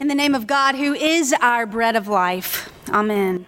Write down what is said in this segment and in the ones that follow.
In the name of God, who is our bread of life. Amen.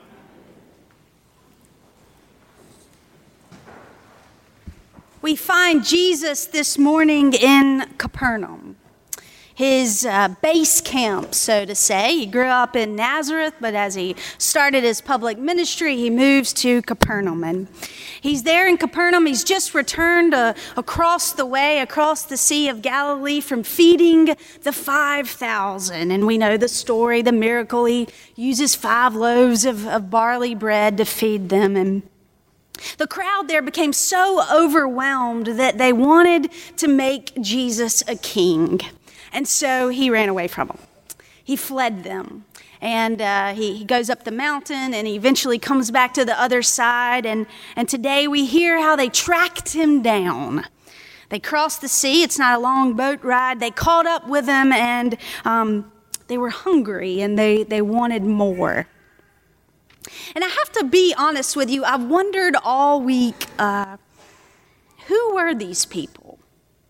We find Jesus this morning in Capernaum, his base camp, so to say. He grew up in Nazareth, but as he started his public ministry, he moves to Capernaum. And he's there in Capernaum. He's just returned across the Sea of Galilee from feeding the 5,000. And we know the story, the miracle. He uses 5 loaves of barley bread to feed them. And the crowd there became so overwhelmed that they wanted to make Jesus a king. And so he ran away from them. He fled them. And he goes up the mountain and he eventually comes back to the other side. And today we hear how they tracked him down. They crossed the sea. It's not a long boat ride. They caught up with him and they were hungry and they wanted more. And I have to be honest with you, I've wondered all week, who were these people?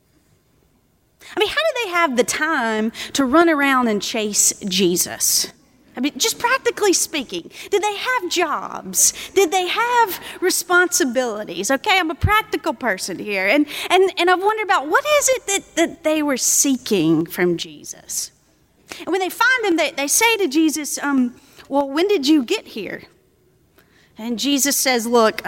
I mean, how do they have the time to run around and chase Jesus? I mean, just practically speaking, did they have jobs? Did they have responsibilities? Okay, I'm a practical person here. And I've wondered about what is it that they were seeking from Jesus? And when they find him, they say to Jesus, well, when did you get here? And Jesus says, look,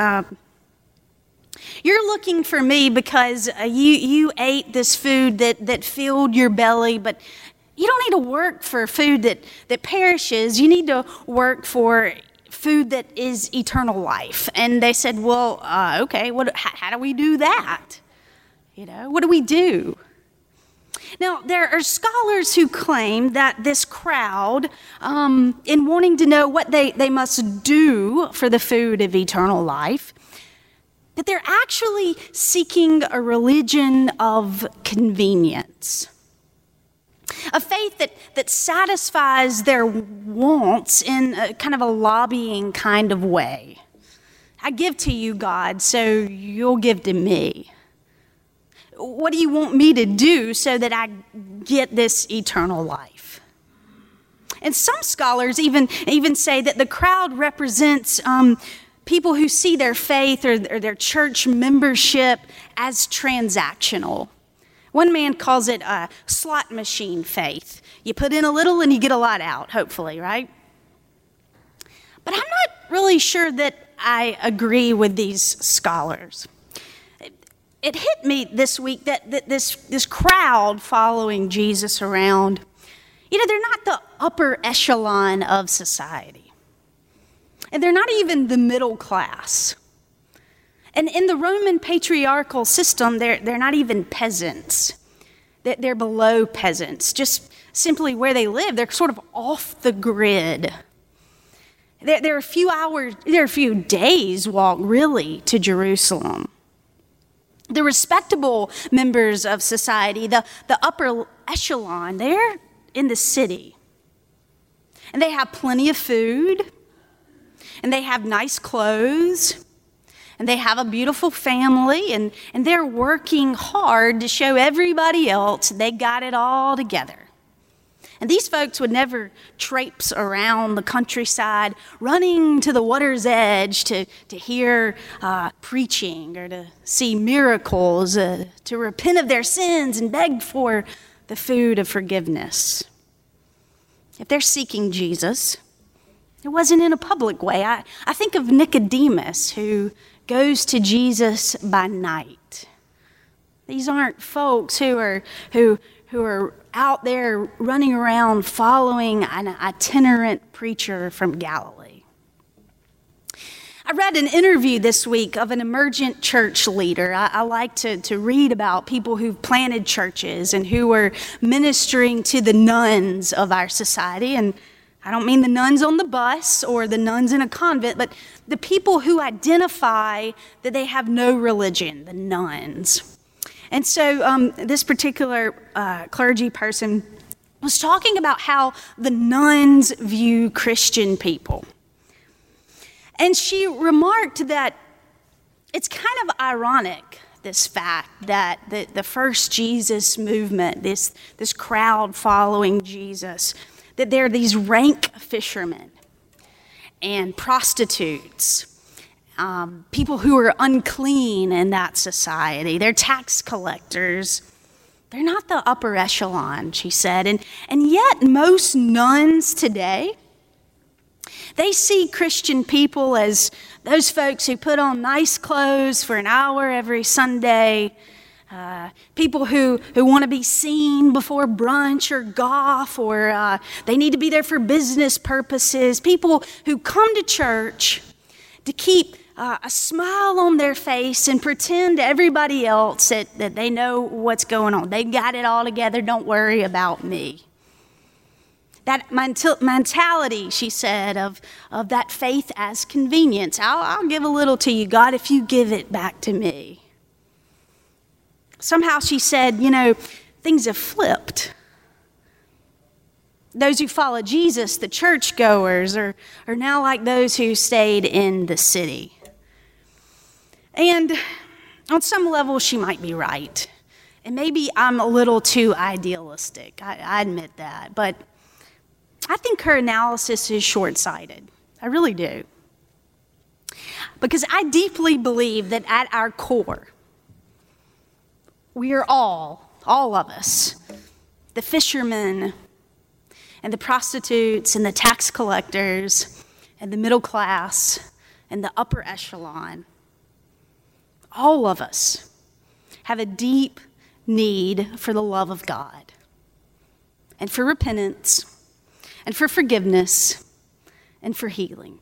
you're looking for me because you ate this food that filled your belly, but you don't need to work for food that perishes. You need to work for food that is eternal life. And they said, well, okay, how do we do that? You know, what do we do? Now, there are scholars who claim that this crowd, in wanting to know what they must do for the food of eternal life, that they're actually seeking a religion of convenience. A faith that satisfies their wants in a kind of a lobbying kind of way. I give to you, God, so you'll give to me. What do you want me to do so that I get this eternal life? And some scholars even say that the crowd represents people who see their faith or their church membership as transactional. One man calls it a slot machine faith. You put in a little and you get a lot out, hopefully, right? But I'm not really sure that I agree with these scholars. It hit me this week that this crowd following Jesus around, they're not the upper echelon of society. And they're not even the middle class. And in the Roman patriarchal system, they're not even peasants. They're below peasants, just simply where they live. They're sort of off the grid. They're a few days walk really to Jerusalem. The respectable members of society, the upper echelon, they're in the city. And they have plenty of food. And they have nice clothes. And they have a beautiful family. And they're working hard to show everybody else they got it all together. And these folks would never traipse around the countryside, running to the water's edge to hear preaching or to see miracles, to repent of their sins and beg for the food of forgiveness. If they're seeking Jesus, it wasn't in a public way. I think of Nicodemus, who goes to Jesus by night. These aren't folks who are out there running around following an itinerant preacher from Galilee. I read an interview this week of an emergent church leader. I like to read about people who've planted churches and who are ministering to the nuns of our society. And I don't mean the nuns on the bus or the nuns in a convent, but the people who identify that they have no religion, the nuns. And so this particular clergy person was talking about how the nuns view Christian people. And she remarked that it's kind of ironic, this fact that the first Jesus movement, this crowd following Jesus, that there are these rank fishermen and prostitutes, people who are unclean in that society. They're tax collectors. They're not the upper echelon, she said. And yet most nuns today, they see Christian people as those folks who put on nice clothes for an hour every Sunday, people who want to be seen before brunch or golf, or they need to be there for business purposes, people who come to church to keep a smile on their face and pretend to everybody else that they know what's going on. They got it all together, don't worry about me. That mentality, she said, of that faith as convenience. I'll give a little to you, God, if you give it back to me. Somehow she said, things have flipped. Those who follow Jesus, the churchgoers, are now like those who stayed in the city. And on some level, she might be right. And maybe I'm a little too idealistic. I admit that. But I think her analysis is short-sighted. I really do. Because I deeply believe that at our core, we are all of us, the fishermen and the prostitutes and the tax collectors and the middle class and the upper echelon, all of us have a deep need for the love of God and for repentance and for forgiveness and for healing.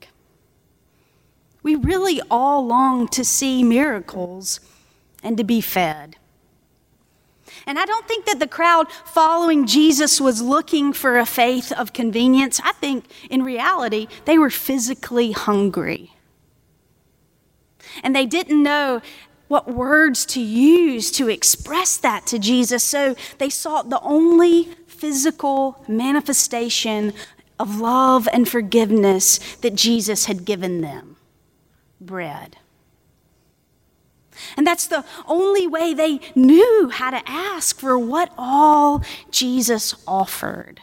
We really all long to see miracles and to be fed. And I don't think that the crowd following Jesus was looking for a faith of convenience. I think in reality, they were physically hungry. And they didn't know what words to use to express that to Jesus, so they sought the only physical manifestation of love and forgiveness that Jesus had given them: bread. And that's the only way they knew how to ask for what all Jesus offered.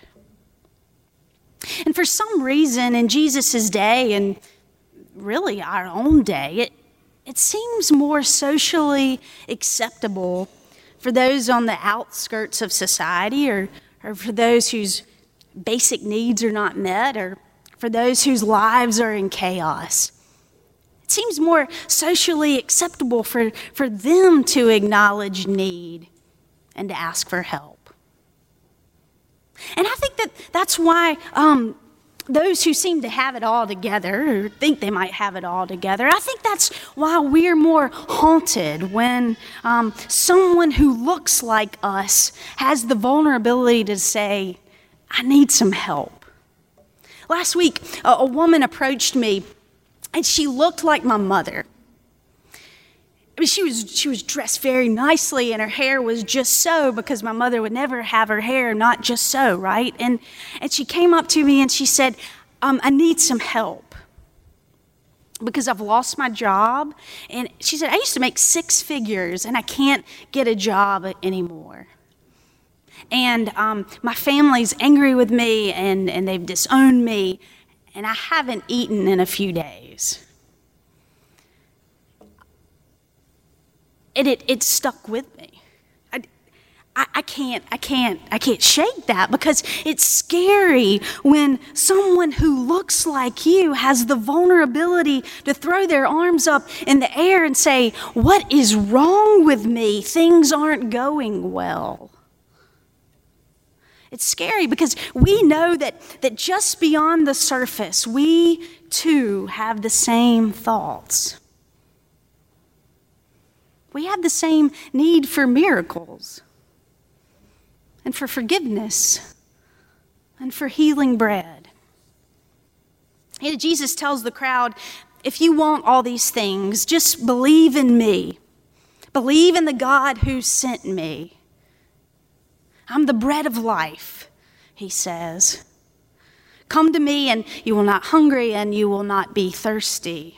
And for some reason in Jesus' day, and really our own day, it seems more socially acceptable for those on the outskirts of society, or for those whose basic needs are not met, or for those whose lives are in chaos. It seems more socially acceptable for them to acknowledge need and to ask for help. And I think that's why those who seem to have it all together, or think they might have it all together, I think that's why we're more haunted when someone who looks like us has the vulnerability to say, I need some help. Last week, a woman approached me, and she looked like my mother. I mean, she was dressed very nicely, and her hair was just so, because my mother would never have her hair not just so, right? And she came up to me and she said, I need some help because I've lost my job. And she said, I used to make 6 figures and I can't get a job anymore. And my family's angry with me and they've disowned me, and I haven't eaten in a few days. And it stuck with me. I can't shake that, because it's scary when someone who looks like you has the vulnerability to throw their arms up in the air and say, what is wrong with me? Things aren't going well. It's scary because we know that just beyond the surface, we too have the same thoughts. We have the same need for miracles and for forgiveness and for healing bread. And Jesus tells the crowd, if you want all these things, just believe in me. Believe in the God who sent me. I'm the bread of life, he says. Come to me and you will not hungry and you will not be thirsty.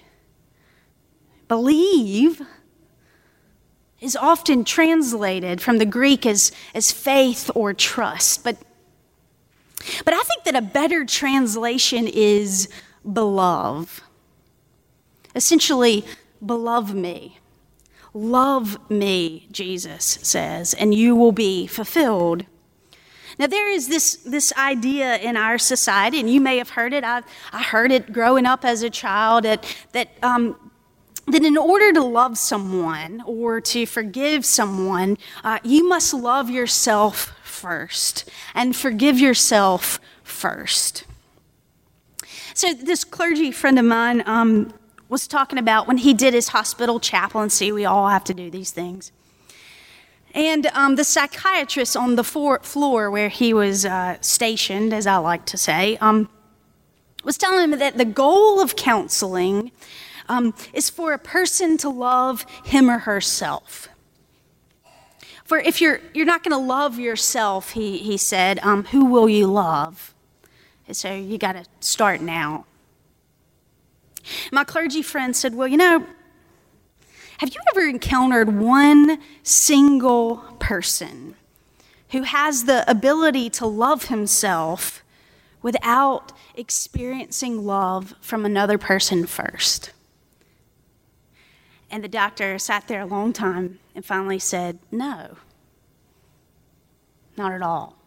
Believe is often translated from the Greek as faith or trust, but But I think that a better translation is beloved. Essentially, beloved me. Love me, Jesus says, and you will be fulfilled. Now, there is this idea in our society, and you may have heard it. I heard it growing up as a child, that in order to love someone or to forgive someone, you must love yourself first and forgive yourself first. So this clergy friend of mine was talking about when he did his hospital chaplaincy. We all have to do these things. And the psychiatrist on the floor where he was stationed, as I like to say, was telling him that the goal of counseling is for a person to love him or herself. For if you're not going to love yourself, he said, who will you love? And so you got to start now. My clergy friend said, well, have you ever encountered one single person who has the ability to love himself without experiencing love from another person first? And the doctor sat there a long time and finally said, no, not at all.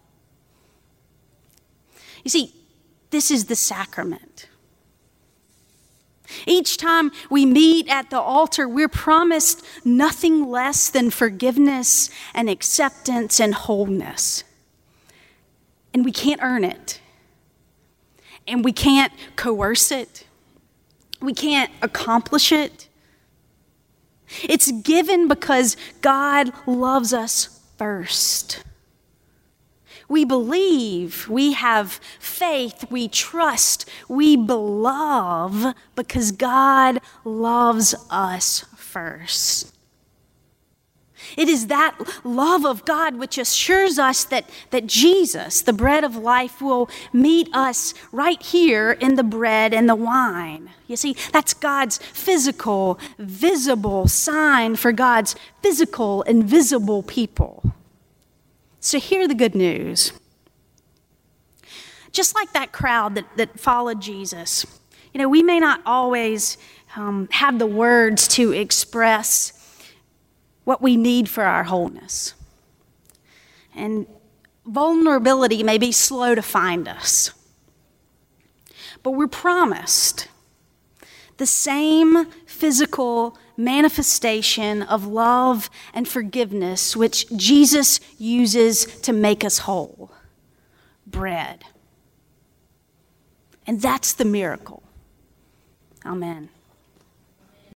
You see, this is the sacrament. Each time we meet at the altar, we're promised nothing less than forgiveness and acceptance and wholeness. And we can't earn it. And we can't coerce it. We can't accomplish it. It's given because God loves us first. We believe, we have faith, we trust, we believe because God loves us first. It is that love of God which assures us that Jesus, the bread of life, will meet us right here in the bread and the wine. You see, that's God's physical, visible sign for God's physical and visible people. So hear the good news. Just like that crowd that followed Jesus, we may not always have the words to express what we need for our wholeness. And vulnerability may be slow to find us. But we're promised the same physical manifestation of love and forgiveness which Jesus uses to make us whole. Bread. And that's the miracle. Amen.